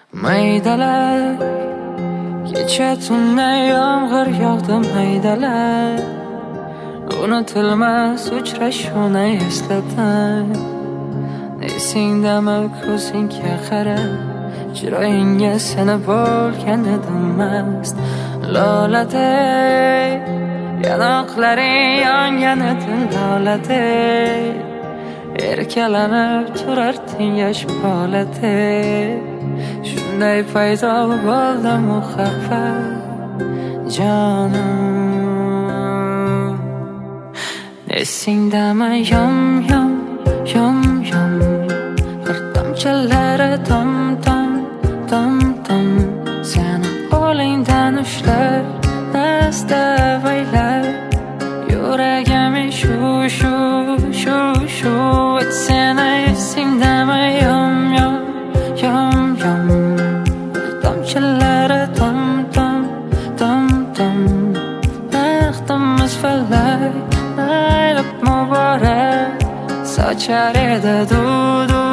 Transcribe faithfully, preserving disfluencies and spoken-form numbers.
Maydalar kecha tunda yomg'ir yog'di maydalar unutilmas uchrashuvni eslatib esingdami ko'zingga qarab chiroyingga sinib bo'lgan edim mast loladay yanoqlaring yongan edi loladay erkalanib turarding yosh boladay shunday paydo bo'ldi muhabbat jonim esingdami yom yom yom yom bir tomchilari tom tom tom tom seni qo'lingdan ushlab nasta baylab yuragim shu shu shu shu seni esingdami yom yom yom yom bir tomchilari tom tom tom tom baxtimiz falak naylab muborak sochar edi duv duv